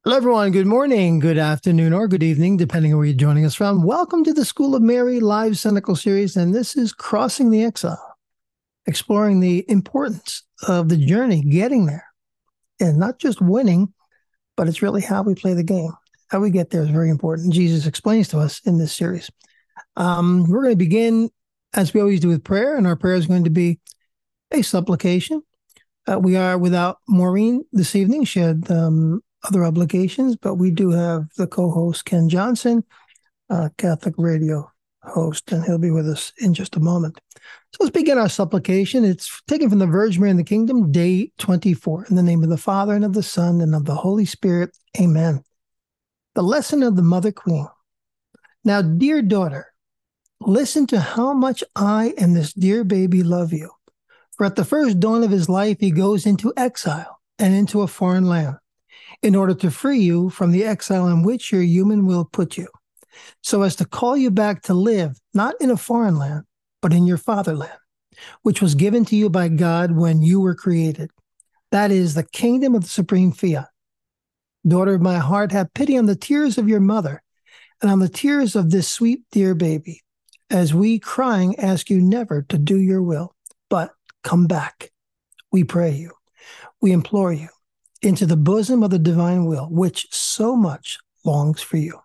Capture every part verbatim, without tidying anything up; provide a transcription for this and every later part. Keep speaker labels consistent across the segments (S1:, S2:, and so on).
S1: Hello, everyone. Good morning, good afternoon, or good evening, depending on where you're joining us from. Welcome to the School of Mary live Cynical series, and this is Crossing the Exile, exploring the importance of the journey getting there, and not just winning, but it's really how we play the game. How we get there is very important. Jesus explains to us in this series. Um, we're going to begin, as we always do, with prayer, and our prayer is going to be a supplication. Uh, we are without Maureen this evening. She had um, other obligations, but we do have the co-host, Ken Johnson, uh, Catholic radio host, and he'll be with us in just a moment. So let's begin our supplication. It's taken from the Virgin Mary in the Kingdom, day twenty-four. In the name of the Father, and of the Son, and of the Holy Spirit. Amen. The lesson of the Mother Queen. Now, dear daughter, listen to how much I and this dear baby love you. For at the first dawn of his life, he goes into exile and into a foreign land in order to free you from the exile in which your human will put you, so as to call you back to live, not in a foreign land, but in your fatherland, which was given to you by God when you were created. That is the kingdom of the supreme fiat. Daughter of my heart, have pity on the tears of your mother and on the tears of this sweet, dear baby, as we, crying, ask you never to do your will, but come back. We pray you. We implore you into the bosom of the divine will, which so much longs for you.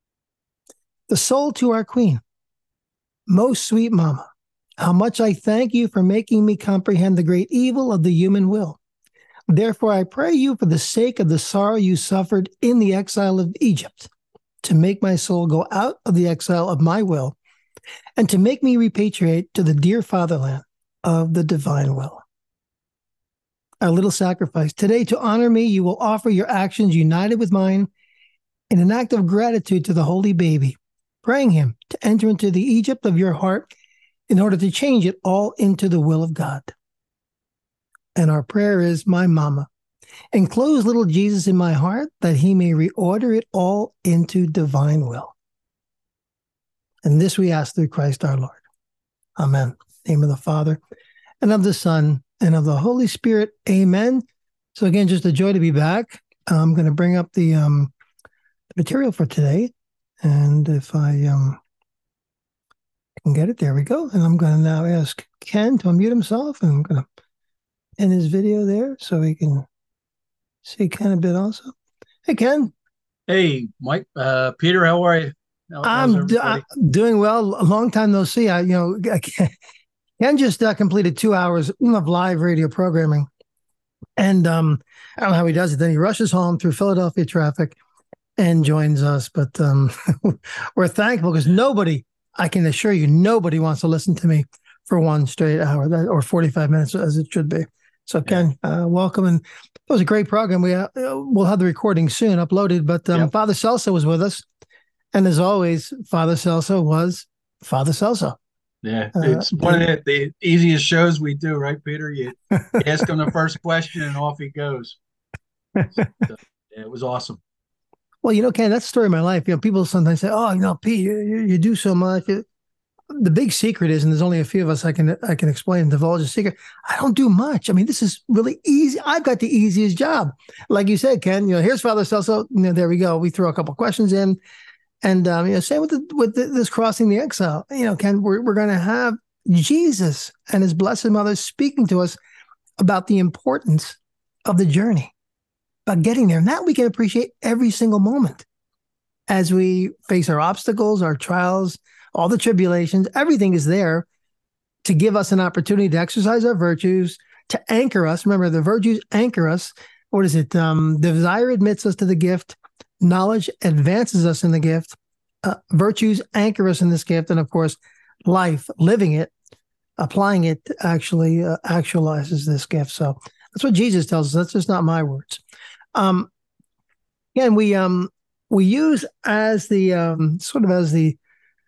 S1: The soul to our queen. Most sweet mama, how much I thank you for making me comprehend the great evil of the human will. Therefore, I pray you for the sake of the sorrow you suffered in the exile of Egypt, to make my soul go out of the exile of my will, and to make me repatriate to the dear fatherland of the divine will. A little sacrifice. Today, to honor me, you will offer your actions united with mine in an act of gratitude to the holy baby, praying him to enter into the Egypt of your heart in order to change it all into the will of God. And our prayer is, my mama, enclose little Jesus in my heart that he may reorder it all into divine will. And this we ask through Christ our Lord. Amen. In the name of the Father, and of the Son, and of the Holy Spirit. Amen. So again, just a joy to be back. I'm going to bring up the, um, the material for today. And if I um, can get it, there we go. And I'm going to now ask Ken to unmute himself. And I'm going to end his video there so he can see Ken a bit also. Hey, Ken.
S2: Hey, Mike. Uh, Peter, how are you? How,
S1: I'm, do, I'm doing well. A long time no see. I, you know, I Ken just uh, completed two hours of live radio programming. And um, I don't know how he does it. Then he rushes home through Philadelphia traffic and joins us. But um, we're thankful because nobody, I can assure you, nobody wants to listen to me for one straight hour that, or forty-five minutes as it should be. So Ken, yeah. uh, welcome. And it was a great program. We, uh, we'll have the recording soon uploaded. But um, yep. Father Celso was with us. And as always, Father Celso was Father Celso.
S2: Yeah, it's uh, one of the, the easiest shows we do, right, Peter? You ask him the first question and off he goes. So, yeah, it was awesome.
S1: Well, you know, Ken, that's the story of my life. You know, people sometimes say, "Oh, you know, Pete, you, you, you do so much." It, the big secret is, and there's only a few of us I can I can explain and divulge a secret. I don't do much. I mean, this is really easy. I've got the easiest job, like you said, Ken. You know, here's Father Celso. You know, there we go. We throw a couple questions in. And, um, you know, same with the, with the, this crossing the exile, you know, Ken, we're, we're going to have Jesus and his Blessed Mother speaking to us about the importance of the journey, about getting there. And that we can appreciate every single moment as we face our obstacles, our trials, all the tribulations. Everything is there to give us an opportunity to exercise our virtues, to anchor us. Remember, the virtues anchor us. What is it? Um, desire admits us to the gift. Knowledge advances us in the gift. Uh, virtues anchor us in this gift. And of course, life, living it, applying it, actually uh, actualizes this gift. So that's what Jesus tells us. That's just not my words. Um, again, we um, we use as the um, sort of as the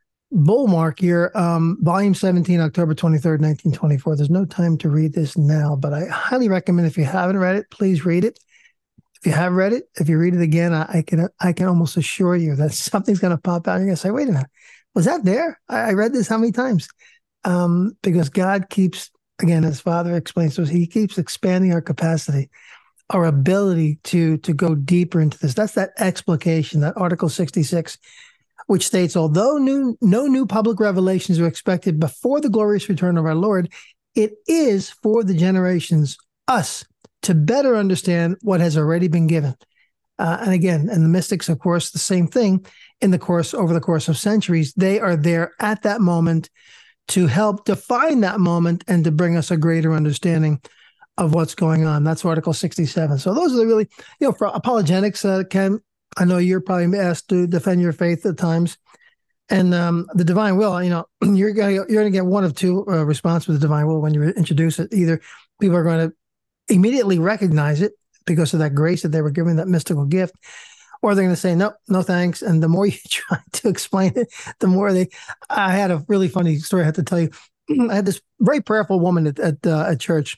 S1: bull mark here, um, volume seventeen, October twenty-third, nineteen twenty-four. There's no time to read this now, but I highly recommend, if you haven't read it, please read it. If you have read it, if you read it again, I, I can I can almost assure you that something's going to pop out. And you're going to say, wait a minute, was that there? I, I read this how many times? Um, because God keeps, again, as Father explains to us, he keeps expanding our capacity our ability to to go deeper into this. That's that explication, that Article sixty-six, which states, although new, no new public revelations are expected before the glorious return of our Lord, it is for the generations, us, to better understand what has already been given. Uh, and again, and the mystics, of course, the same thing in the course, over the course of centuries. They are there at that moment to help define that moment and to bring us a greater understanding of what's going on. That's Article sixty-seven. So those are the really, you know, for apologetics, uh, Ken, I know you're probably asked to defend your faith at times. And um, the divine will, you know, you're going to you're going to get one of two uh, responses with the divine will when you introduce it. Either people are going to immediately recognize it because of that grace that they were given, that mystical gift, or they're going to say, no, no thanks. And the more you try to explain it, the more they, I had a really funny story I had to tell you. I had this very prayerful woman at, at, uh, at church.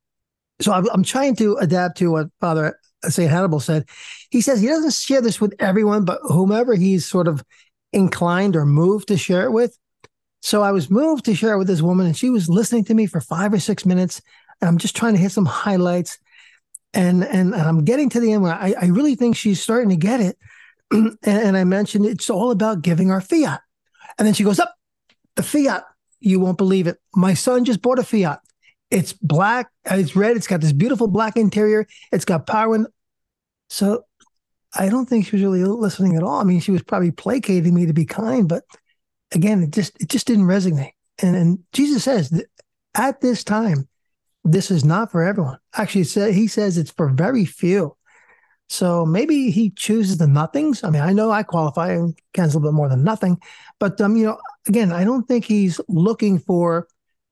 S1: So I'm, I'm trying to adapt to what Father Saint Hannibal said. He says he doesn't share this with everyone, but whomever he's sort of inclined or moved to share it with. So I was moved to share it with this woman, and she was listening to me for five or six minutes. And I'm just trying to hit some highlights. And, and, and I'm getting to the end where I, I really think she's starting to get it. and, and I mentioned it's all about giving our fiat. And then she goes, up, the fiat, you won't believe it. My son just bought a fiat. It's black, it's red, it's got this beautiful black interior, it's got power. In... So I don't think she was really listening at all. I mean, she was probably placating me to be kind, but again, it just it just didn't resonate. And, and Jesus says that at this time, this is not for everyone. Actually, he says it's for very few. So maybe he chooses the nothings. I mean, I know I qualify and Ken's a little bit more than nothing, but um, you know, again, I don't think he's looking for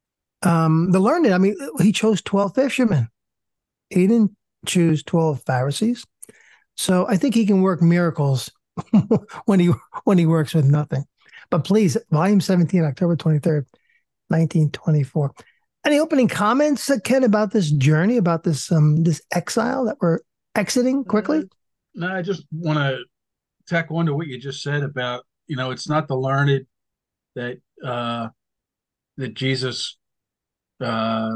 S1: um, the learned. I mean, he chose twelve fishermen. He didn't choose twelve Pharisees. So I think he can work miracles when he when he works with nothing. But please, volume seventeen, October twenty-third, nineteen twenty-four. Any opening comments, Ken, about this journey, about this um, this exile that we're exiting quickly?
S2: Uh, no, I just want to tack on to what you just said about, you know, it's not the learned that uh, that Jesus uh,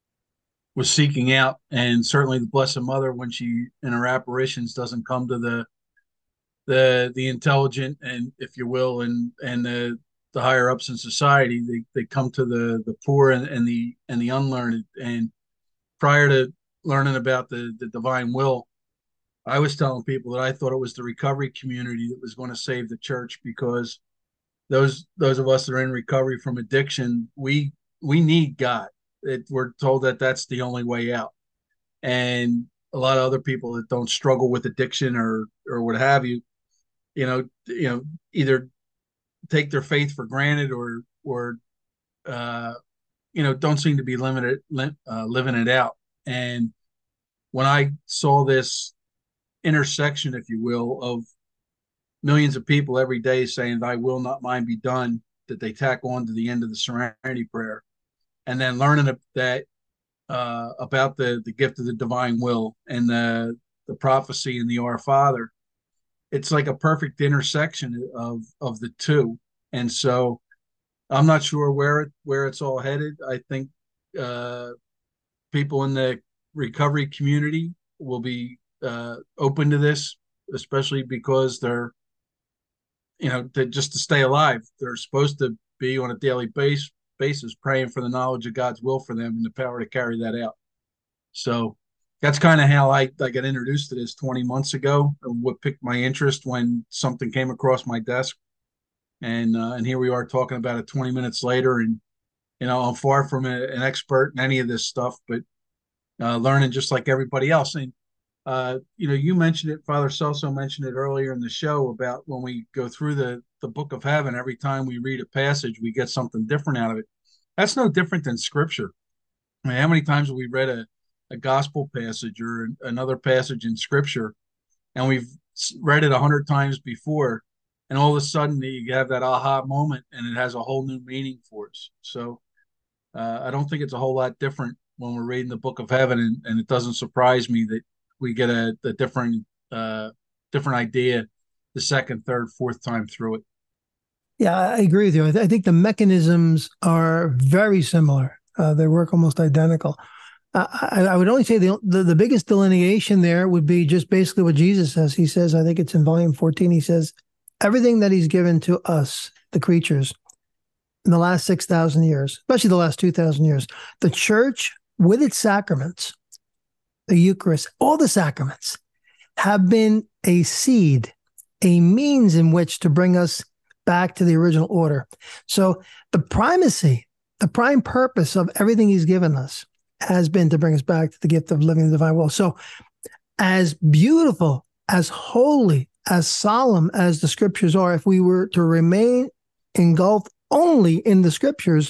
S2: was seeking out, and certainly the Blessed Mother, when she in her apparitions doesn't come to the the the intelligent and, if you will, and and the the higher ups in society, they, they come to the the poor and, and the and the unlearned. And prior to learning about the the divine will, I was telling people that I thought it was the recovery community that was going to save the church, because those those of us that are in recovery from addiction, we we need God. It, we're told that that's the only way out. And a lot of other people that don't struggle with addiction or or what have you, you know, you know, either take their faith for granted or or uh, you know, don't seem to be limited uh, living it out. And when I saw this intersection, if you will, of millions of people every day saying, "Thy will, not mine, be done," that they tack on to the end of the Serenity Prayer, and then learning that uh, about the the gift of the divine will and the the prophecy in the Our Father, it's like a perfect intersection of of the two. And so I'm not sure where it where it's all headed. I think uh, people in the recovery community will be uh, open to this, especially because they're, you know, to, just to stay alive. They're supposed to be on a daily base, basis praying for the knowledge of God's will for them and the power to carry that out. So that's kind of how I, I got introduced to this twenty months ago, and what piqued my interest when something came across my desk. And uh, and here we are talking about it twenty minutes later. And, you know, I'm far from a, an expert in any of this stuff, but uh, learning just like everybody else. And, uh, you know, you mentioned it, Father Celso mentioned it earlier in the show, about when we go through the, the book of heaven, every time we read a passage, we get something different out of it. That's no different than scripture. I mean, how many times have we read a, a gospel passage or another passage in scripture, and we've read it a hundred times before, and all of a sudden you have that aha moment and it has a whole new meaning for us. So uh, I don't think it's a whole lot different when we're reading the book of heaven, and, and it doesn't surprise me that we get a, a different uh, different idea the second, third, fourth time through it.
S1: Yeah, I agree with you. I think the mechanisms are very similar. Uh, they work almost identical. I, I would only say the, the the biggest delineation there would be just basically what Jesus says. He says, I think it's in volume fourteen, he says, everything that he's given to us, the creatures, in the last six thousand years, especially the last two thousand years, the church with its sacraments, the Eucharist, all the sacraments have been a seed, a means in which to bring us back to the original order. So the primacy, the prime purpose of everything he's given us has been to bring us back to the gift of living the divine will. So as beautiful, as holy, as solemn as the scriptures are, if we were to remain engulfed only in the scriptures,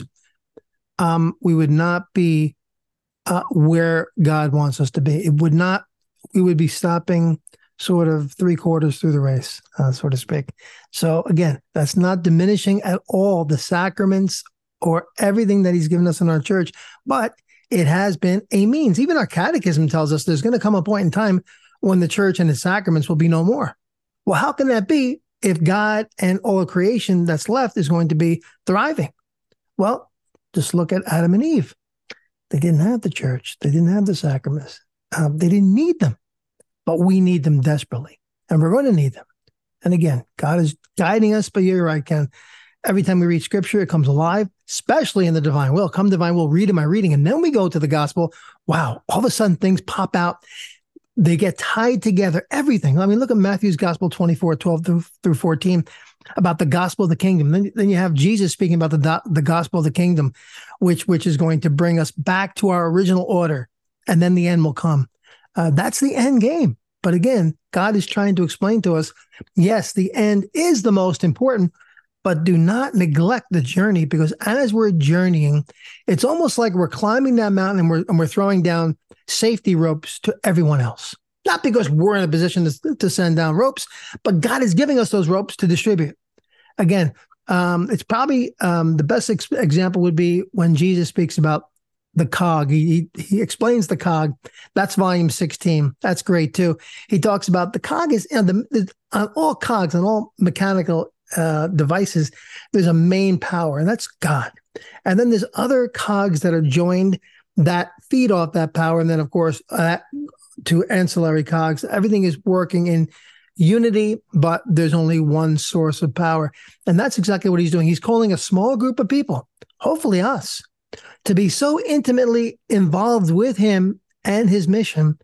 S1: um, we would not be uh, where God wants us to be. It would not, we would be stopping sort of three quarters through the race, uh, so to speak. So again, that's not diminishing at all the sacraments or everything that he's given us in our church, but it has been a means. Even our catechism tells us there's going to come a point in time when the church and its sacraments will be no more. Well, how can that be if God and all of creation that's left is going to be thriving? Well, just look at Adam and Eve. They didn't have the church. They didn't have the sacraments. Um, they didn't need them, but we need them desperately, and we're going to need them. And again, God is guiding us, but you're right, Ken. Every time we read scripture, it comes alive, especially in the divine will. Come divine will, read in my reading. And then we go to the gospel. Wow, all of a sudden things pop out. They get tied together, everything. I mean, look at Matthew's gospel twenty-four, twelve through, through fourteen about the gospel of the kingdom. Then, then you have Jesus speaking about the, the gospel of the kingdom, which, which is going to bring us back to our original order. And then the end will come. Uh, that's the end game. But again, God is trying to explain to us, yes, the end is the most important, but do not neglect the journey, because as we're journeying, it's almost like we're climbing that mountain and we're, and we're throwing down safety ropes to everyone else. Not because we're in a position to, to send down ropes, but God is giving us those ropes to distribute. Again, um, it's probably um, the best ex- example would be when Jesus speaks about the cog. He, he he explains the cog. That's volume sixteen. That's great too. He talks about the cog is, you know, the, the, on all cogs and all mechanical uh, devices, there's a main power, and that's God. And then there's other cogs that are joined that feed off that power. And then, of course, uh, to ancillary cogs, everything is working in unity, but there's only one source of power. And that's exactly what he's doing. He's calling a small group of people, hopefully us, to be so intimately involved with him and his mission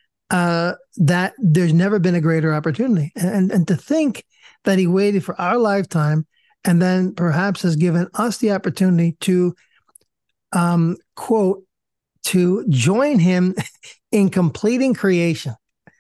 S1: uh, that there's never been a greater opportunity. And, and to think that he waited for our lifetime and then perhaps has given us the opportunity to, um, quote, to join him in completing creation.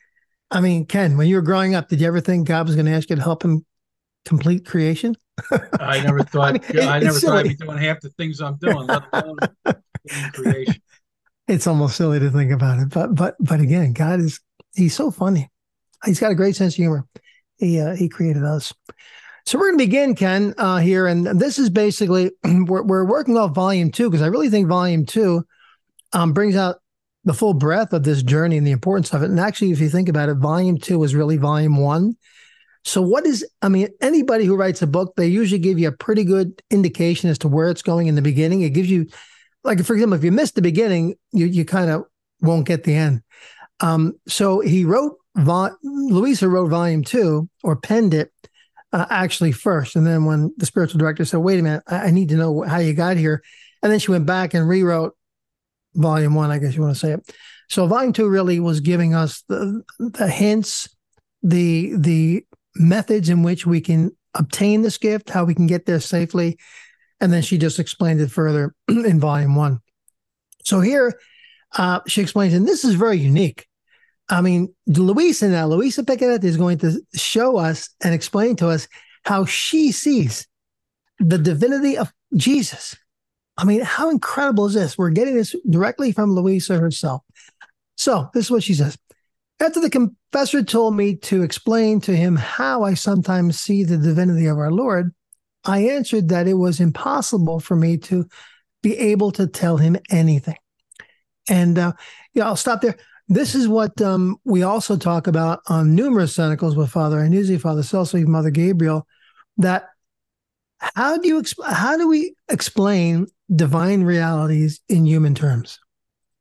S1: I mean, Ken, when you were growing up, did you ever think God was going to ask you to help him complete creation?
S2: I never thought I, mean, it, I never thought I'd be doing half the things I'm doing, let alone creation.
S1: It's almost silly to think about it, but but but again, God is he's so funny. He's got a great sense of humor. He uh, he created us. So we're going to begin, Ken, uh, here, and this is basically we're we're working off volume two, because I really think volume two um, brings out the full breadth of this journey and the importance of it. And actually, if you think about it, volume two is really volume one. So what is, I mean, anybody who writes a book, they usually give you a pretty good indication as to where it's going in the beginning. It gives you, like, for example, if you miss the beginning, you you kind of won't get the end. Um, so he wrote, vo- Louisa wrote volume two, or penned it, uh, actually first. And then when the spiritual director said, wait a minute, I, I need to know how you got here. And then she went back and rewrote volume one, I guess you want to say it. So volume two really was giving us the, the hints, the the methods in which we can obtain this gift, how we can get there safely. And then she just explained it further in volume one. So here uh, she explains, and this is very unique. I mean, Louisa now, Louisa Picadet is going to show us and explain to us how she sees the divinity of Jesus. I mean, how incredible is this? We're getting this directly from Louisa herself. So this is what she says. After the confessor told me to explain to him how I sometimes see the divinity of our Lord, I answered that it was impossible for me to be able to tell him anything. And uh, yeah, I'll stop there. This is what um, we also talk about on numerous Cenicals with Father Iannuzzi, Father Celso, Mother Gabriel, that how do you exp- how do we explain divine realities in human terms?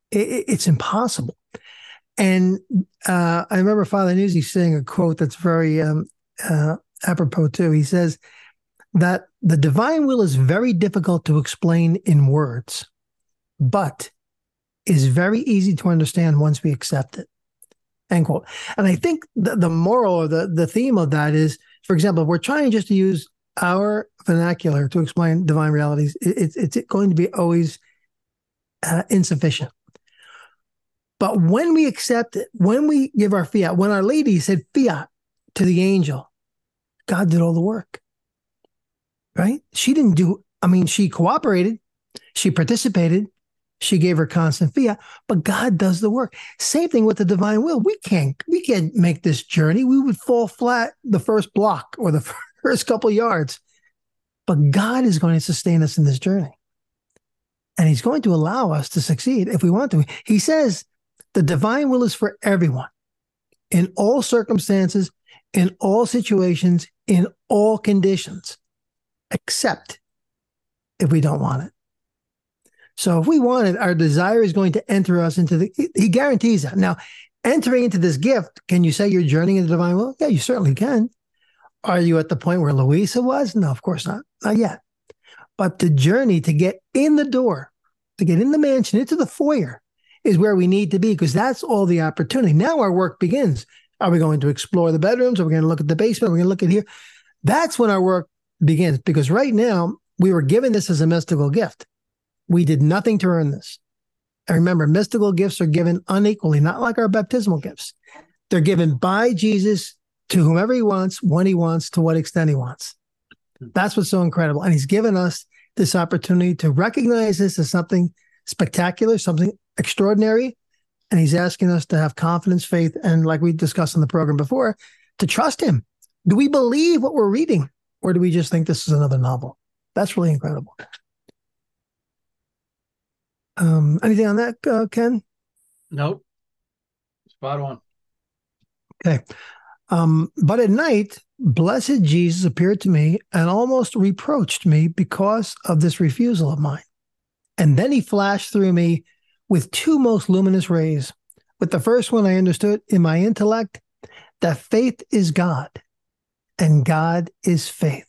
S1: It, it's impossible. And uh, I remember Father Nuzzi saying a quote that's very um, uh, apropos too. He says that the divine will is very difficult to explain in words, but is very easy to understand once we accept it. End quote. And I think the, the moral or the, the theme of that is, for example, if we're trying just to use our vernacular to explain divine realities, it, it's it's going to be always uh, insufficient. But when we accept it, when we give our fiat, when Our Lady said fiat to the angel, God did all the work, right? She didn't do, I mean, she cooperated, she participated, she gave her constant fiat, but God does the work. Same thing with the divine will. We can't, we can't make this journey. We would fall flat the first block or the first couple yards, but God is going to sustain us in this journey. And he's going to allow us to succeed if we want to. He says, the divine will is for everyone, in all circumstances, in all situations, in all conditions, except if we don't want it. So if we want it, our desire is going to enter us into the, he guarantees that. Now, entering into this gift, can you say you're journeying in the divine will? Yeah, you certainly can. Are you at the point where Louisa was? No, of course not. Not yet. But the journey to get in the door, to get in the mansion, into the foyer, is where we need to be, because that's all the opportunity. Now our work begins. Are we going to explore the bedrooms? Are we going to look at the basement? Are we going to look at here? That's when our work begins, because right now we were given this as a mystical gift. We did nothing to earn this. And remember, mystical gifts are given unequally, not like our baptismal gifts. They're given by Jesus to whomever he wants, when he wants, to what extent he wants. That's what's so incredible. And he's given us this opportunity to recognize this as something spectacular, something extraordinary. And he's asking us to have confidence, faith, and like we discussed in the program before, to trust him. Do we believe what we're reading, or do we just think this is another novel? That's really incredible. Um, anything on that, uh, Ken?
S2: Nope. Spot on.
S1: Okay. Um, but at night, blessed Jesus appeared to me and almost reproached me because of this refusal of mine. And then he flashed through me with two most luminous rays. With the first one, I understood in my intellect that faith is God and God is faith.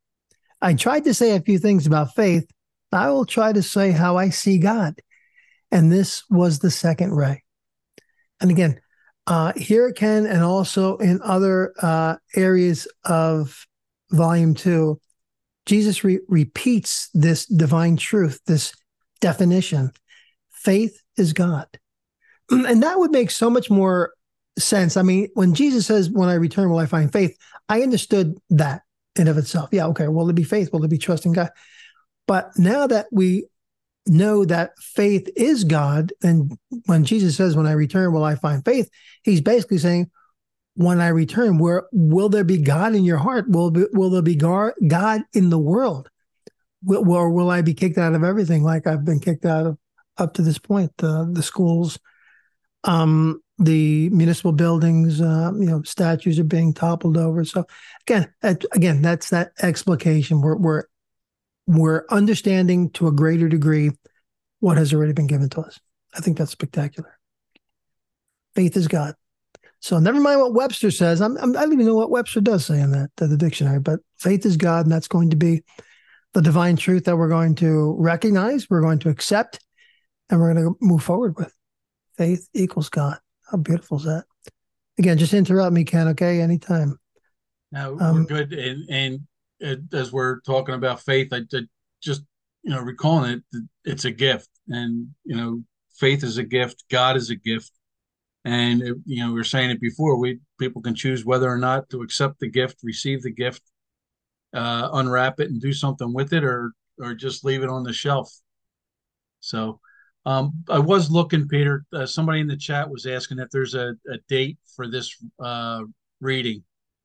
S1: I tried to say a few things about faith. I will try to say how I see God. And this was the second ray. And again, uh, here, Ken, and also in other uh, areas of volume two, Jesus re- repeats this divine truth, this definition. Faith is God. And that would make so much more sense. I mean, when Jesus says, when I return, will I find faith? I understood that in of itself. Yeah, okay, will it be faith? Will it be trust in God? But now that we know that faith is God, and when Jesus says, when I return, will I find faith? He's basically saying, when I return, where will there be God in your heart? Will, be, will there be God in the world? Will, or will I be kicked out of everything like I've been kicked out of up to this point? Uh, the schools, um, the municipal buildings, uh, you know, statues are being toppled over. So again, again, that's that explication. We're, we're, we're understanding to a greater degree what has already been given to us. I think that's spectacular. Faith is God. So never mind what Webster says. I'm, I'm, I don't even know what Webster does say in that, the dictionary, but faith is God, and that's going to be the divine truth that we're going to recognize, we're going to accept, and we're going to move forward with. Faith equals God. How beautiful is that? Again, just interrupt me, Ken, okay? Anytime.
S2: Now, um, we're good. And, and uh, as we're talking about faith, I, I just, you know, recalling it, it's a gift. And, you know, faith is a gift. God is a gift. And, it, you know, we were saying it before, we people can choose whether or not to accept the gift, receive the gift, uh, unwrap it and do something with it, or or just leave it on the shelf. So um, I was looking, Peter, uh, somebody in the chat was asking if there's a, a date for this uh, reading.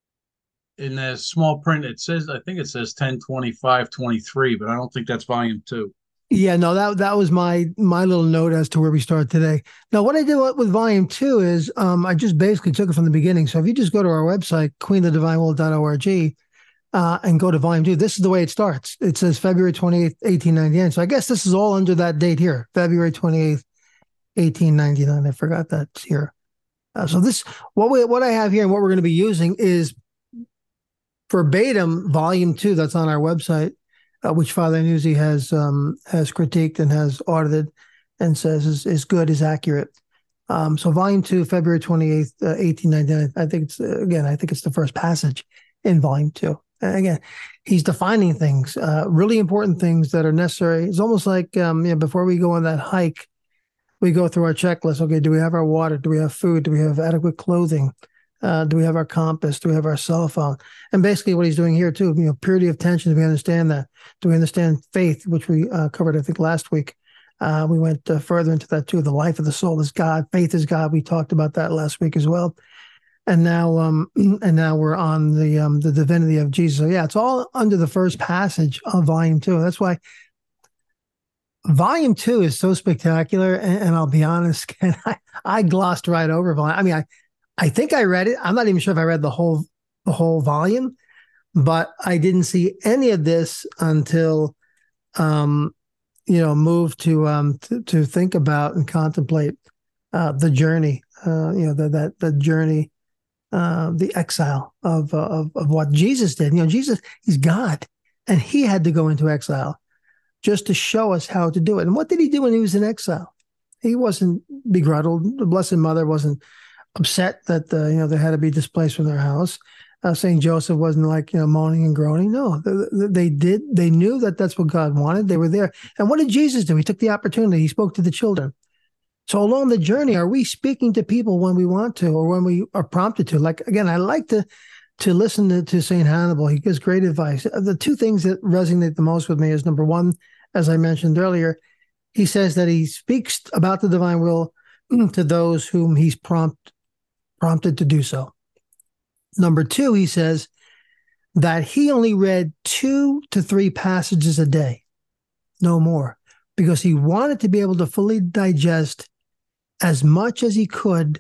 S2: In the small print, it says, I think it says ten twenty-five twenty-three, but I don't think that's volume two.
S1: Yeah, no, that that was my my little note as to where we start today. Now, what I did with volume two is um, I just basically took it from the beginning. So if you just go to our website, queen of the divine will dot org, uh, and go to volume two, this is the way it starts. It says February twenty-eighth, eighteen ninety-nine. So I guess this is all under that date here, February twenty-eighth, eighteen ninety-nine. I forgot that's here. Uh, so this, what we, what I have here and what we're going to be using is verbatim volume two. That's on our website, uh, which Father Nuzzi has um, has critiqued and has audited, and says is, is good, is accurate. Um, so volume two, February twenty-eighth, uh, eighteen ninety-nine. I think it's uh, again, I think it's the first passage in volume two. And again, he's defining things, uh, really important things that are necessary. It's almost like um, you know, before we go on that hike, we go through our checklist. Okay, do we have our water? Do we have food? Do we have adequate clothing? Uh, do we have our compass? Do we have our cell phone? And basically what he's doing here too, you know, purity of tension, do we understand that? Do we understand faith, which we uh, covered, I think, last week? Uh, we went uh, further into that too. The life of the soul is God. Faith is God. We talked about that last week as well. And now, um, and now we're on the um, the divinity of Jesus. So yeah, it's all under the first passage of volume two. That's why volume two is so spectacular. And, and I'll be honest, and I, I glossed right over volume. I mean, I I think I read it. I'm not even sure if I read the whole the whole volume, but I didn't see any of this until um, you know, moved to um to, to think about and contemplate uh, the journey. Uh, you know, the, that the journey. Uh, the exile of, uh, of of what Jesus did. You know, Jesus, he's God, and he had to go into exile just to show us how to do it. And what did he do when he was in exile? He wasn't begrudged. The Blessed Mother wasn't upset that uh, you know they had to be displaced from their house. Uh, Saint Joseph wasn't like you know moaning and groaning. No, they, they did. They knew that that's what God wanted. They were there. And what did Jesus do? He took the opportunity. He spoke to the children. So along the journey, are we speaking to people when we want to or when we are prompted to? Like, again, I like to to listen to, to Saint Hannibal. He gives great advice. The two things that resonate the most with me is, number one, as I mentioned earlier, he says that he speaks about the divine will to those whom he's prompt, prompted to do so. Number two, he says that he only read two to three passages a day, no more, because he wanted to be able to fully digest as much as he could,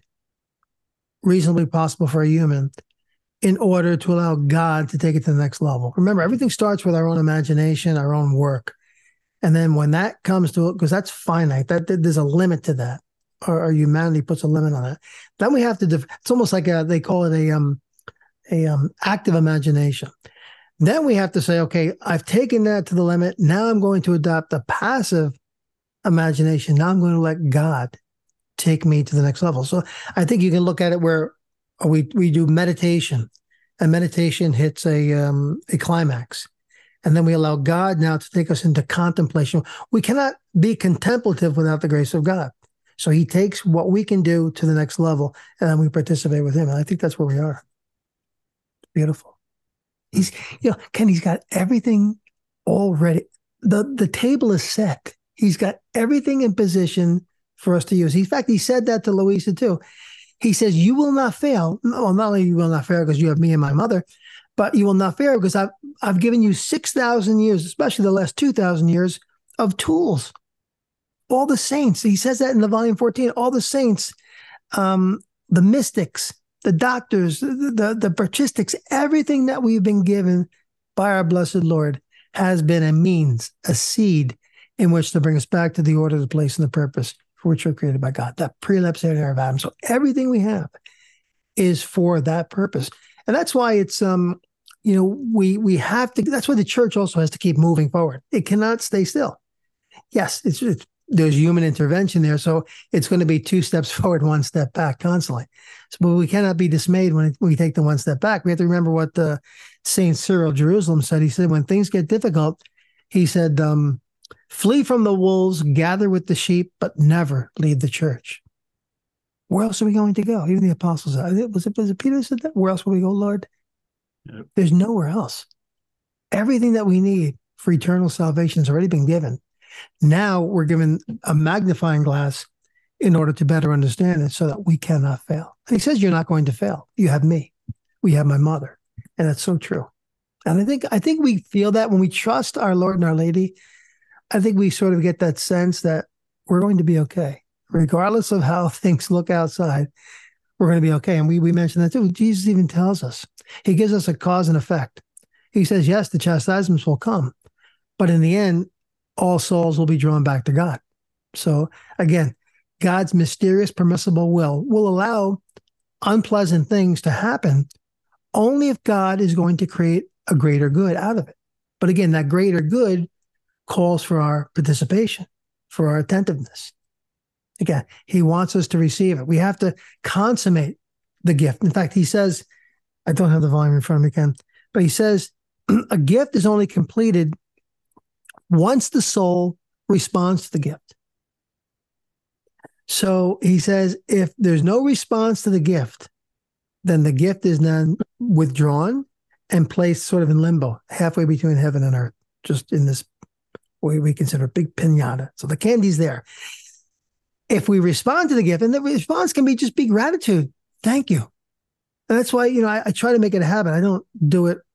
S1: reasonably possible for a human, in order to allow God to take it to the next level. Remember, everything starts with our own imagination, our own work. And then when that comes to it, because that's finite, that, that there's a limit to that, or, or humanity puts a limit on that. Then we have to, def- it's almost like a, they call it a, um, a um, active imagination. Then we have to say, okay, I've taken that to the limit. Now I'm going to adopt a passive imagination. Now I'm going to let God take me to the next level. So I think you can look at it where we we do meditation, and meditation hits a um, a climax, and then we allow God now to take us into contemplation. We cannot be contemplative without the grace of God. So he takes what we can do to the next level, and then we participate with him. And I think that's where we are. Beautiful. He's, you know, Ken, he's got everything already. The, the table is set. He's got everything in position for us to use. In fact, he said that to Louisa too. He says, you will not fail. Well, not only you will not fail because you have me and my mother, but you will not fail because I've, I've given you six thousand years, especially the last two thousand years of tools. All the saints, he says that in the volume fourteen, all the saints, um, the mystics, the doctors, the, the, the patristics, everything that we've been given by our blessed Lord has been a means, a seed in which to bring us back to the order, the place, and the purpose for which we're created by God, that prelapsarian era of Adam. So everything we have is for that purpose. And that's why it's, um, you know, we we have to, that's why the church also has to keep moving forward. It cannot stay still. Yes, it's, it's there's human intervention there. So it's going to be two steps forward, one step back constantly. So, but we cannot be dismayed when we take the one step back. We have to remember what the Saint Cyril of Jerusalem said. He said, when things get difficult, he said, um, flee from the wolves, gather with the sheep, but never leave the church. Where else are we going to go? Even the apostles said, was it, was it Peter who said that? Where else will we go, Lord? Yep. There's nowhere else. Everything that we need for eternal salvation has already been given. Now we're given a magnifying glass in order to better understand it so that we cannot fail. And he says, you're not going to fail. You have me. We have my mother. And that's so true. And I think, I think we feel that when we trust our Lord and our Lady, I think we sort of get that sense that we're going to be okay. Regardless of how things look outside, we're going to be okay. And we, we mentioned that too. Jesus even tells us. He gives us a cause and effect. He says, yes, the chastisements will come. But in the end, all souls will be drawn back to God. So again, God's mysterious permissible will will allow unpleasant things to happen only if God is going to create a greater good out of it. But again, that greater good calls for our participation, for our attentiveness. Again, he wants us to receive it. We have to consummate the gift. In fact, he says, I don't have the volume in front of me, Ken, but he says, a gift is only completed once the soul responds to the gift. So he says, if there's no response to the gift, then the gift is then withdrawn and placed sort of in limbo, halfway between heaven and earth, just in this way we consider a big pinata. So the candy's there. If we respond to the gift, and the response can be just be gratitude. Thank you. And that's why, you know, I, I try to make it a habit. I don't do it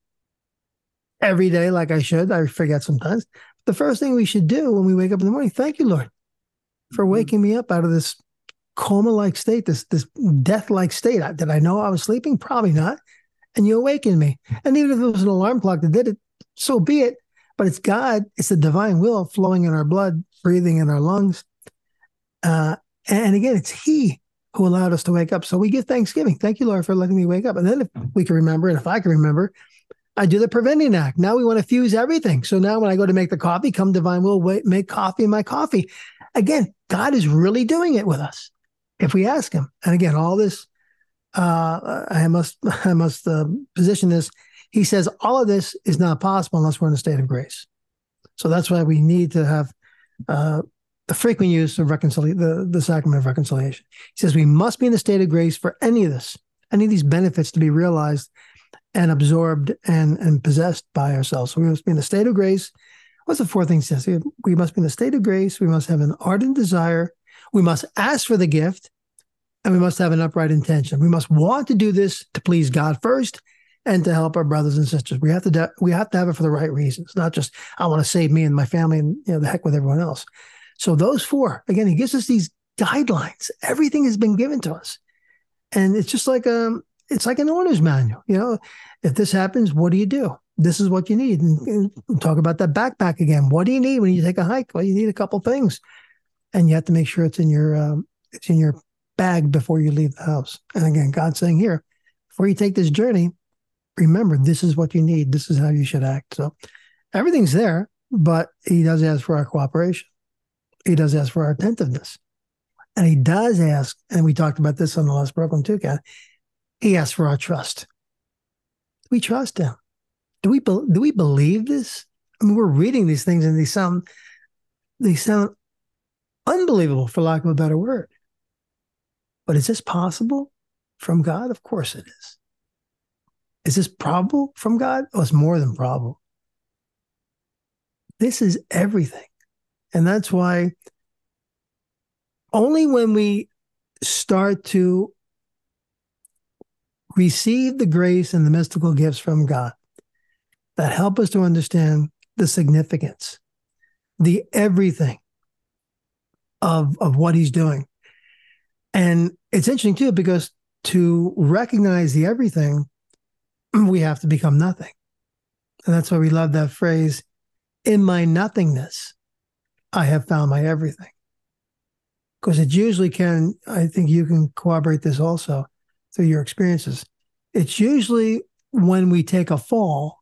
S1: every day like I should. I forget sometimes. The first thing we should do when we wake up in the morning, thank you, Lord, for waking me up out of this coma-like state, this this death-like state. Did I know I was sleeping? Probably not. And you awakened me. And even if it was an alarm clock that did it, so be it. But it's God, it's the divine will flowing in our blood, breathing in our lungs. Uh, and again, it's he who allowed us to wake up. So we give thanksgiving. Thank you, Lord, for letting me wake up. And then if we can remember, and if I can remember, I do the preventing act. Now we want to fuse everything. So now when I go to make the coffee, come divine will, wait, make coffee in my coffee. Again, God is really doing it with us if we ask him. And again, all this, uh, I must, I must uh, position this. He says all of this is not possible unless we're in a state of grace. So that's why we need to have uh, the frequent use of reconciliation, the, the sacrament of reconciliation. He says we must be in a state of grace for any of this, any of these benefits to be realized and absorbed and, and possessed by ourselves. So we must be in a state of grace. What's the fourth thing he says? We must be in a state of grace. We must have an ardent desire. We must ask for the gift, and we must have an upright intention. We must want to do this to please God first and to help our brothers and sisters. We have to do, we have to have it for the right reasons, not just I want to save me and my family and, you know, the heck with everyone else. So those four, again, he gives us these guidelines. Everything has been given to us, and it's just like um, it's like an owner's manual. You know, if this happens, what do you do? This is what you need. And, and talk about that backpack again. What do you need when you take a hike? Well, you need a couple things, and you have to make sure it's in your um, it's in your bag before you leave the house. And again, God's saying here, before you take this journey, remember this is what you need. This is how you should act. So everything's there, but he does ask for our cooperation. He does ask for our attentiveness, and he does ask. And we talked about this on the last program too, Ken. He asks for our trust. Do we trust him? Do we do we believe this? I mean, we're reading these things and they sound they sound unbelievable, for lack of a better word. But is this possible from God? Of course it is. Is this probable from God? Oh, it's more than probable. This is everything. And that's why only when we start to receive the grace and the mystical gifts from God that help us to understand the significance, the everything of, of what he's doing. And it's interesting too, because to recognize the everything, we have to become nothing. And that's why we love that phrase, in my nothingness, I have found my everything. Because it usually can, I think you can corroborate this also through your experiences. It's usually when we take a fall,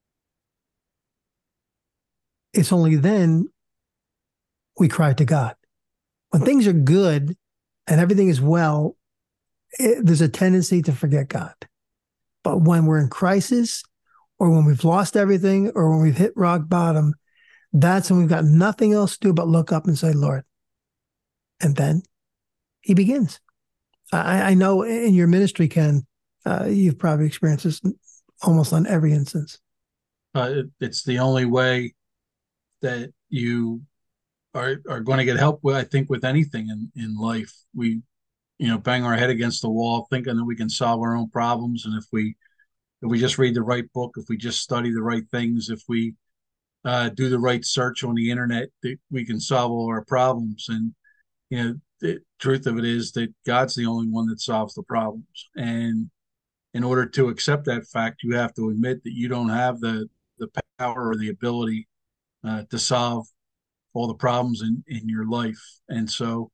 S1: it's only then we cry to God. When things are good and everything is well, it, there's a tendency to forget God. But when we're in crisis, or when we've lost everything, or when we've hit rock bottom, that's when we've got nothing else to do but look up and say, Lord. And then he begins. I, I know in your ministry, Ken, uh, you've probably experienced this almost on every instance.
S2: Uh, it, it's the only way that you are are going to get help with, I think, with anything in, in life. We, you know, bang our head against the wall thinking that we can solve our own problems. And if we if we just read the right book, if we just study the right things, if we uh, do the right search on the internet, that we can solve all our problems. And, you know, the truth of it is that God's the only one that solves the problems. And in order to accept that fact, you have to admit that you don't have the, the power or the ability uh, to solve all the problems in, in your life. And so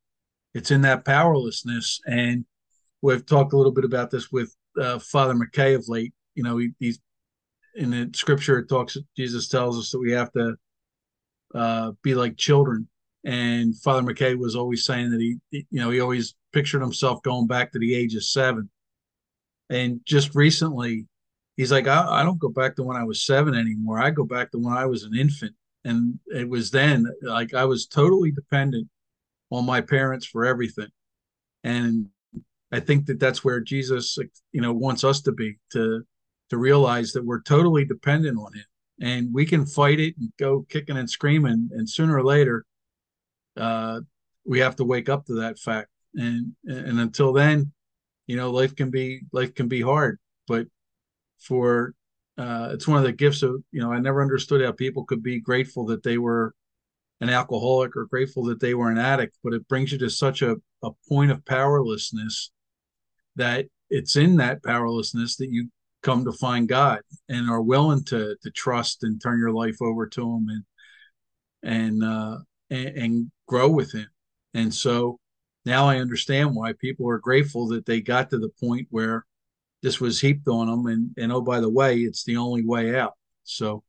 S2: It's in that powerlessness. And we've talked a little bit about this with uh, Father McKay of late. You know, he, he's in the scripture, it talks, Jesus tells us that we have to uh, be like children. And Father McKay was always saying that he, you know, he always pictured himself going back to the age of seven. And just recently, he's like, I, I don't go back to when I was seven anymore. I go back to when I was an infant. And it was then like I was totally dependent on my parents for everything. And I think that that's where Jesus, you know, wants us to be, to to realize that we're totally dependent on him, and we can fight it and go kicking and screaming, and sooner or later, uh, we have to wake up to that fact. And and until then, you know, life can be life can be hard. But for uh, it's one of the gifts of, you know, I never understood how people could be grateful that they were an alcoholic or grateful that they were an addict, but it brings you to such a, a point of powerlessness that it's in that powerlessness that you come to find God and are willing to to trust and turn your life over to him, and and uh and, and grow with him. And so now I understand why people are grateful that they got to the point where this was heaped on them, and and oh, by the way, it's the only way out. So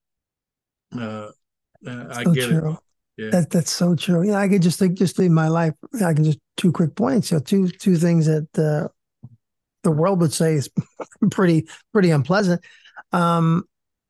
S2: uh, uh I
S1: So
S2: get it.
S1: true.
S2: Yeah.
S1: That that's so true. Yeah, I could just think, just in my life, I can just two quick points. So two two things that uh, the world would say is pretty pretty unpleasant. Um,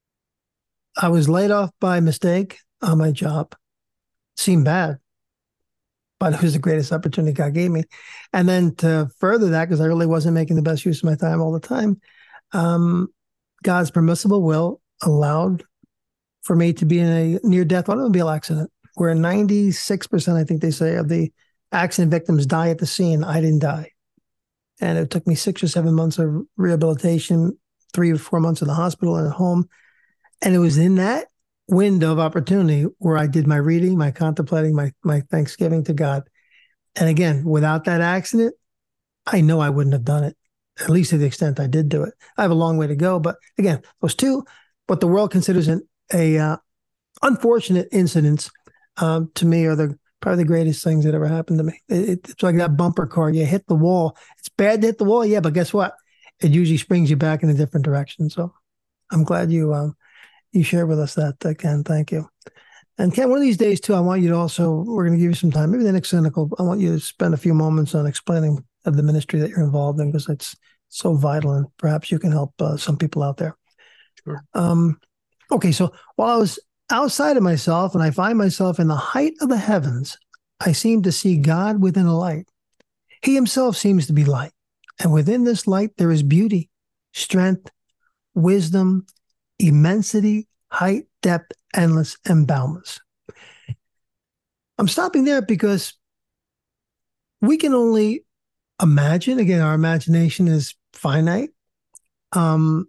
S1: I was laid off by mistake on my job. Seemed bad, but it was the greatest opportunity God gave me. And then to further that, because I really wasn't making the best use of my time all the time, um, God's permissible will allowed for me to be in a near-death automobile accident where ninety-six percent, I think they say, of the accident victims die at the scene. I didn't die. And it took me six or seven months of rehabilitation, three or four months in the hospital and at home. And it was in that window of opportunity where I did my reading, my contemplating, my, my thanksgiving to God. And again, without that accident, I know I wouldn't have done it, at least to the extent I did do it. I have a long way to go. But again, those two, what the world considers an a uh, unfortunate incidents, um, to me, are the probably the greatest things that ever happened to me. It, it's like that bumper car. You hit the wall. It's bad to hit the wall, yeah, but guess what? It usually springs you back in a different direction. So I'm glad you um, you shared with us that, uh, Ken. Thank you. And Ken, one of these days too, I want you to also, we're going to give you some time, maybe the next cynical, I want you to spend a few moments on explaining of the ministry that you're involved in, because it's so vital, and perhaps you can help uh, some people out there.
S2: Sure.
S1: Um, Okay, so while I was outside of myself and I find myself in the height of the heavens, I seem to see God within a light. He himself seems to be light. And within this light, there is beauty, strength, wisdom, immensity, height, depth, endless, and boundless. I'm stopping there because we can only imagine. Again, our imagination is finite. Um,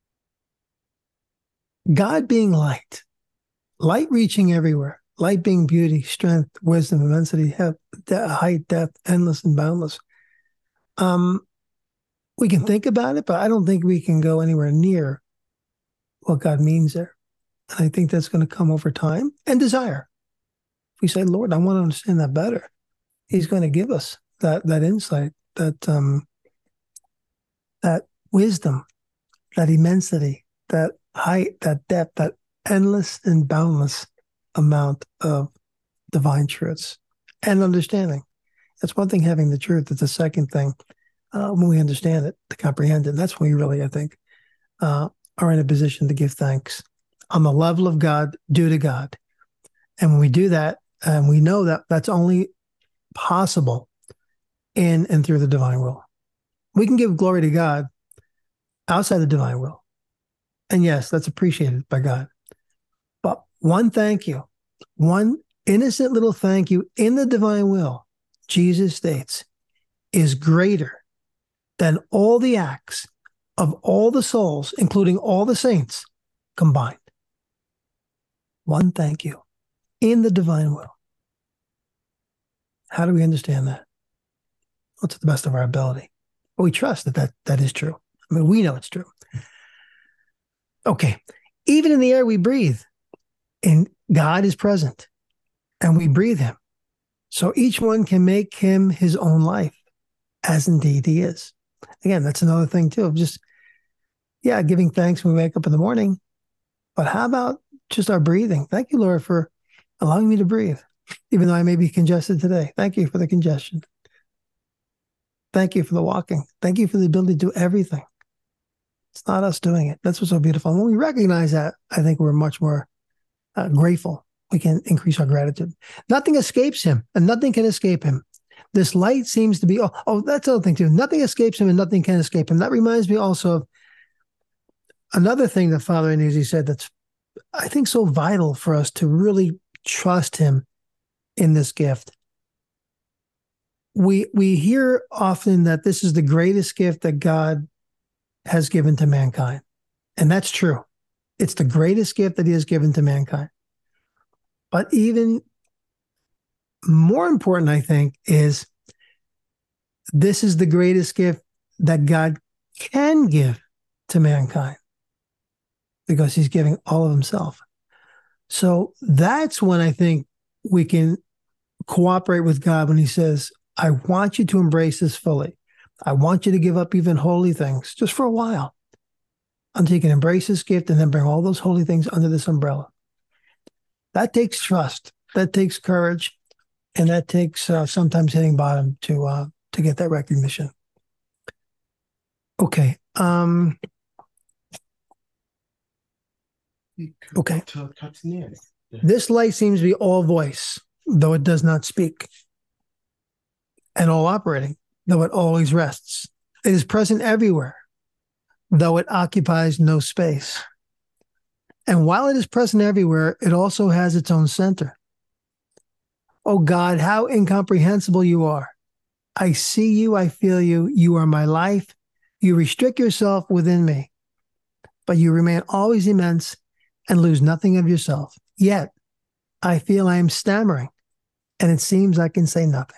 S1: God being light, light reaching everywhere, light being beauty, strength, wisdom, immensity, height, depth, endless, and boundless. Um, we can think about it, but I don't think we can go anywhere near what God means there. And I think that's going to come over time and desire. If we say, Lord, I want to understand that better, he's going to give us that that insight, that um, that wisdom, that immensity, that height, that depth, that endless and boundless amount of divine truths and understanding. That's one thing, having the truth. It's the second thing, uh, when we understand it, to comprehend it. That's when we really, I think, uh, are in a position to give thanks on the level of God, due to God. And when we do that, and we know that that's only possible in and through the divine will. We can give glory to God outside the divine will. And yes, that's appreciated by God. But one thank you, one innocent little thank you in the divine will, Jesus states, is greater than all the acts of all the souls, including all the saints combined. One thank you in the divine will. How do we understand that? Well, to the best of our ability. But we trust that, that that is true. I mean, we know it's true. Okay. Even in the air we breathe, and God is present, and we breathe him. So each one can make him his own life, as indeed he is. Again, that's another thing too, of just, yeah, giving thanks when we wake up in the morning. But how about just our breathing? Thank you, Lord, for allowing me to breathe, even though I may be congested today. Thank you for the congestion. Thank you for the walking. Thank you for the ability to do everything. It's not us doing it. That's what's so beautiful. And when we recognize that, I think we're much more uh, grateful. We can increase our gratitude. Nothing escapes him, and nothing can escape him. This light seems to be, oh, oh that's the other thing too. Nothing escapes him, and nothing can escape him. That reminds me also of another thing that Father Agnesi said that's, I think, so vital for us to really trust him in this gift. We we hear often that this is the greatest gift that God has given to mankind. And that's true. It's the greatest gift that he has given to mankind. But even more important, I think, is this is the greatest gift that God can give to mankind, because he's giving all of himself. So that's when I think we can cooperate with God when he says, I want you to embrace this fully. I want you to give up even holy things just for a while until you can embrace this gift and then bring all those holy things under this umbrella. That takes trust. That takes courage. And that takes uh, sometimes hitting bottom to uh, to get that recognition. Okay. Um, okay. This light seems to be all voice, though it does not speak, and all operating, though it always rests. It is present everywhere, though it occupies no space. And while it is present everywhere, it also has its own center. Oh God, how incomprehensible you are. I see you, I feel you, you are my life. You restrict yourself within me, but you remain always immense and lose nothing of yourself. Yet, I feel I am stammering, and it seems I can say nothing.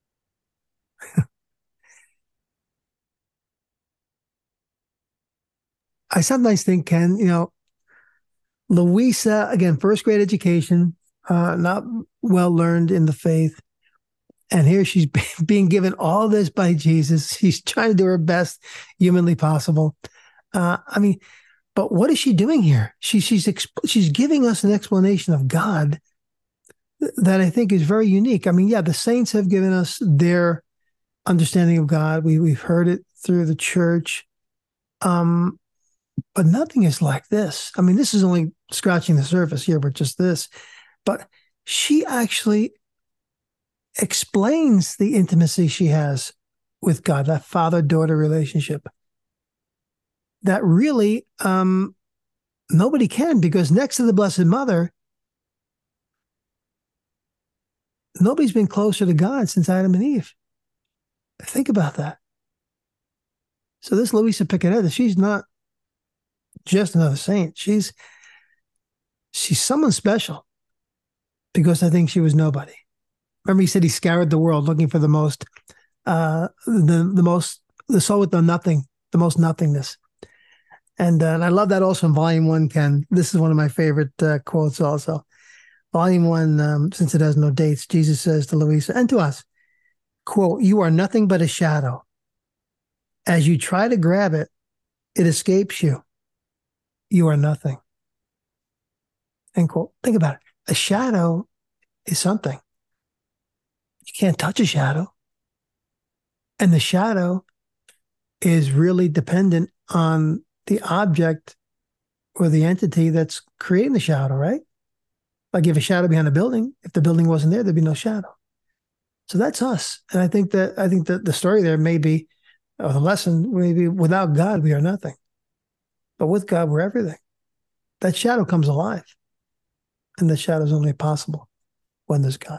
S1: I sometimes think, Ken, you know, Louisa, again, first grade education, uh, not well learned in the faith. And here she's being given all this by Jesus. She's trying to do her best humanly possible. Uh, I mean, but what is she doing here? She, she's exp- she's giving us an explanation of God that I think is very unique. I mean, yeah, the saints have given us their understanding of God. We, we've heard it through the church. Um, but nothing is like this. I mean, this is only scratching the surface here, but just this. But she actually explains the intimacy she has with God, that father-daughter relationship that really um, nobody can, because next to the Blessed Mother, nobody's been closer to God since Adam and Eve. Think about that. So this Louisa Picaretta, she's not just another saint. She's she's someone special, because I think she was nobody. Remember, he said he scoured the world looking for the most, uh, the the most, the soul with the nothing, the most nothingness. And, uh, and I love that also in Volume One, Ken. This is one of my favorite uh, quotes also. Volume One, um, since it has no dates, Jesus says to Louisa and to us, quote, "You are nothing but a shadow. As you try to grab it, it escapes you. You are nothing." End quote. Think about it. A shadow is something. You can't touch a shadow. And the shadow is really dependent on the object or the entity that's creating the shadow, right? Like if a shadow behind a building, if the building wasn't there, there'd be no shadow. So that's us. And I think that I think that the story there may be, or the lesson, maybe without God, we are nothing. But with God, we're everything. That shadow comes alive. And the shadow is only possible when there's God.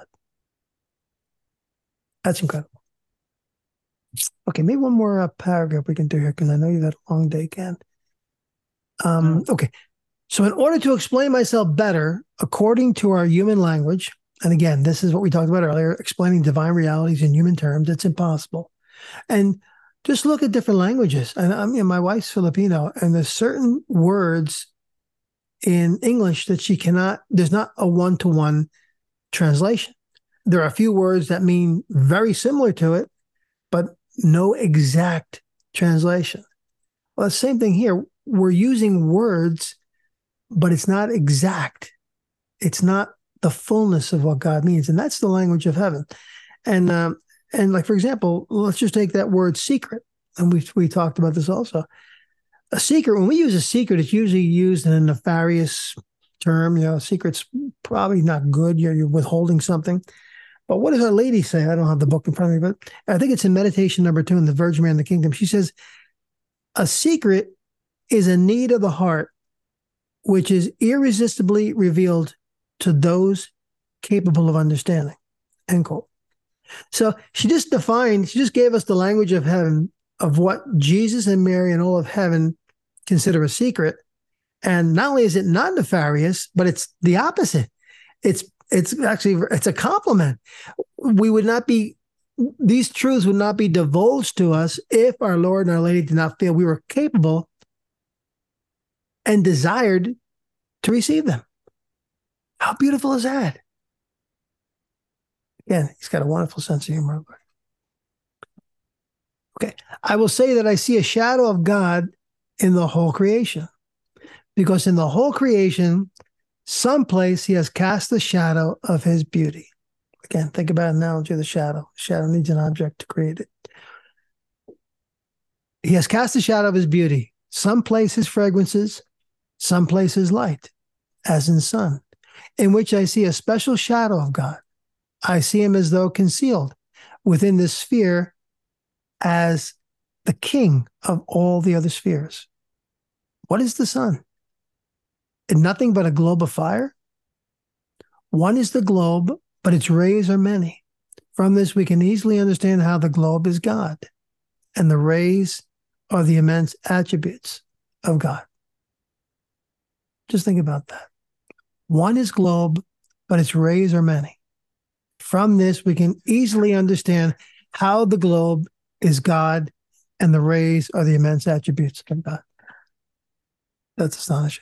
S1: That's incredible. Okay, maybe one more uh, paragraph we can do here, because I know you've had a long day, Ken. Um, okay, so in order to explain myself better, according to our human language, and again, this is what we talked about earlier, explaining divine realities in human terms, it's impossible. And just look at different languages. And I mean, my wife's Filipino, and there's certain words in English that she cannot, there's not a one-to-one translation. there are a few words that mean very similar to it, but no exact translation. Well, the same thing here. We're using words, but it's not exact. It's not the fullness of what God means. And that's the language of heaven. And, um, and like, for example, let's just take that word secret. And we we talked about this also. A secret, when we use a secret, it's usually used in a nefarious term. You know, a secret's probably not good. You're, you're withholding something. But what does Our Lady say? I don't have the book in front of me, but I think it's in meditation number two in the Virgin Mary and the Kingdom. She says, a secret is a need of the heart, which is irresistibly revealed to those capable of understanding, end quote. So she just defined, she just gave us the language of heaven, of what Jesus and Mary and all of heaven consider a secret. And not only is it not nefarious, but it's the opposite. It's it's actually, it's a compliment. We would not be, these truths would not be divulged to us if our Lord and Our Lady did not feel we were capable and desired to receive them. How beautiful is that? Again, he's got a wonderful sense of humor. Okay, I will say that I see a shadow of God in the whole creation, because in the whole creation, someplace he has cast the shadow of his beauty. Again, think about an analogy of the shadow. The shadow needs an object to create it. He has cast the shadow of his beauty. Some places fragrances, some places light, as in sun, in which I see a special shadow of God. I see him as though concealed within this sphere as the king of all the other spheres. What is the sun? And nothing but a globe of fire? One is the globe, but its rays are many. From this, we can easily understand how the globe is God, and the rays are the immense attributes of God. Just think about that. One is globe, but its rays are many. From this, we can easily understand how the globe is God, and the rays are the immense attributes of God. That's astonishing.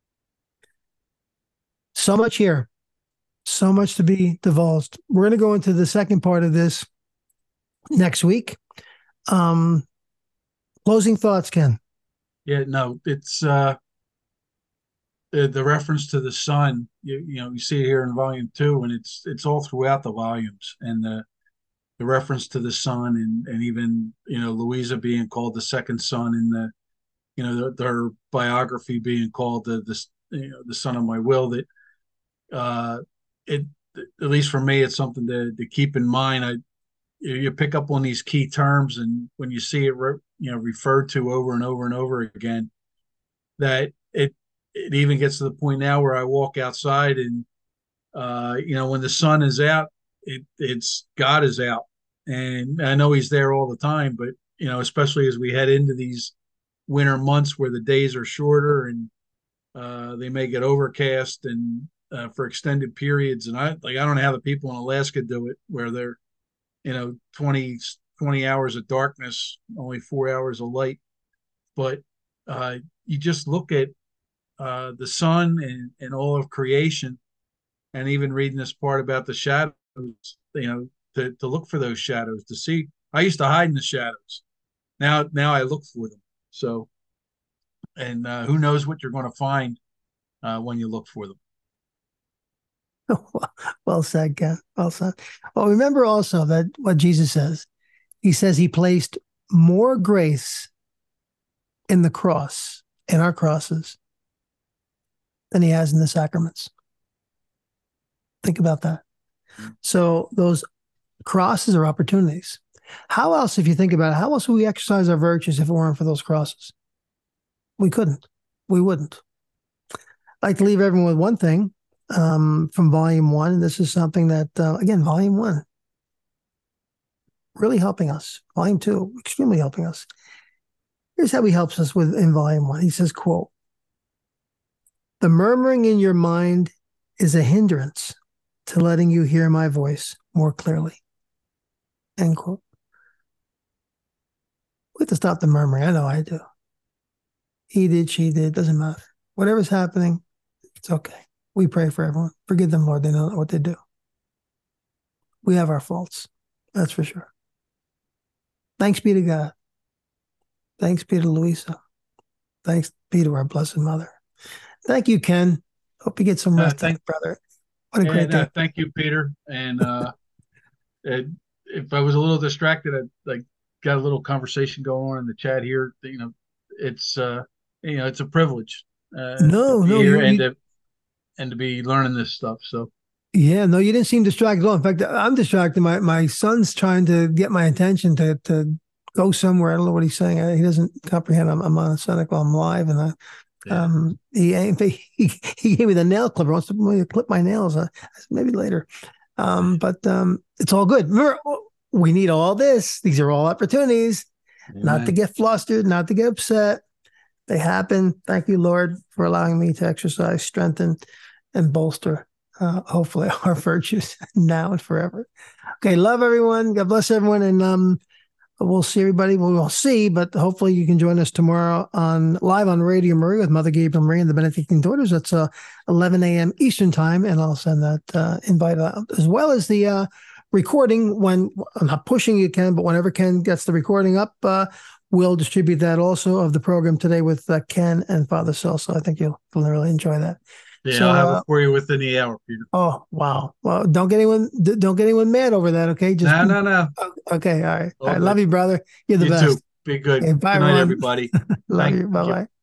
S1: So much here. So much to be divulged. We're going to go into the second part of this next week. Um, closing thoughts, Ken.
S2: Yeah, no, it's uh, the, the reference to the sun. You, you know, you see it here in volume two, and it's it's all throughout the volumes, and the the reference to the sun, and and even you know Louisa being called the second son, in the you know the, their biography being called the the you know the son of my will. That uh, it at least for me, it's something to to keep in mind. I you pick up on these key terms, and when you see it re, you know referred to over and over and over again, that it it even gets to the point now where I walk outside, and uh, you know when the sun is out, it it's God is out, and I know He's there all the time, but you know especially as we head into these winter months where the days are shorter, and uh, they may get overcast and uh, for extended periods, and I like I don't know how the people in Alaska do it, where they're you know twenty, twenty hours of darkness, only four hours of light. But uh, you just look at uh, the sun and, and all of creation, and even reading this part about the shadows, you know, to, to look for those shadows, to see. I used to hide in the shadows. Now, now I look for them. So, and uh, who knows what you're going to find uh, when you look for them.
S1: Well said, Ken. Well said. Well, remember also that what Jesus says, he says he placed more grace in the cross, in our crosses, than he has in the sacraments. Think about that. So those crosses are opportunities. How else, if you think about it, how else would we exercise our virtues if it weren't for those crosses? We couldn't. We wouldn't. I'd like to leave everyone with one thing um, from volume one. This is something that, uh, again, volume one, really helping us. Volume two, extremely helping us. Here's how he helps us with in volume one. He says, quote, "The murmuring in your mind is a hindrance to letting you hear my voice more clearly." End quote. We have to stop the murmuring. I know I do. He did, she did, doesn't matter. Whatever's happening, it's okay. We pray for everyone. Forgive them, Lord. They know what they do. We have our faults. That's for sure. Thanks be to God. Thanks be to Louisa. Thanks be to our Blessed Mother. Thank you, Ken. Hope you get some
S2: Uh,
S1: rest
S2: thank,
S1: tonight, brother. What a great
S2: and uh,
S1: day.
S2: thank you, Peter. And uh, it, if I was a little distracted, I like got a little conversation going on in the chat here. You know, it's uh, you know, it's a privilege uh, to
S1: No,
S2: be
S1: no,
S2: here
S1: you,
S2: and
S1: you,
S2: to and to be learning this stuff. So
S1: yeah, no, you didn't seem distracted at all. In fact, I'm distracted. My my son's trying to get my attention to to go somewhere. I don't know what he's saying. He doesn't comprehend. I'm, I'm on a Senecal. I'm live, and I,
S2: yeah,
S1: um, he, he he gave me the nail clipper. Wants to clip my nails. Uh, maybe later. Um, but um, it's all good. Remember, we need all this. These are all opportunities, not to
S2: amen.
S1: get flustered, not to get upset. They happen. Thank you, Lord, for allowing me to exercise, strengthen, and bolster, uh, hopefully, our virtues now and forever. Okay, love everyone. God bless everyone. And um, we'll see everybody. We will see, but hopefully you can join us tomorrow on live on Radio Maria with Mother Gabriel Marie and the Benedictine Daughters. That's uh, eleven a.m. Eastern Time, and I'll send that uh, invite out, as well as the uh, recording. When I'm not pushing you, Ken, but whenever Ken gets the recording up, uh, we'll distribute that also of the program today with uh, Ken and Father Celso. I think you'll, you'll really enjoy that.
S2: Yeah,
S1: So,
S2: I'll have
S1: uh,
S2: it for you within the hour, Peter.
S1: oh wow, well, don't get anyone don't get anyone mad over that. Okay, just
S2: No, no, no.
S1: okay. All right, all
S2: All
S1: right. Love
S2: good.
S1: you, brother. You're the
S2: You too.
S1: best.
S2: Be good.
S1: Okay, bye
S2: Good night,
S1: everyone.
S2: everybody.
S1: Love
S2: Thank
S1: you. Bye
S2: you.
S1: bye.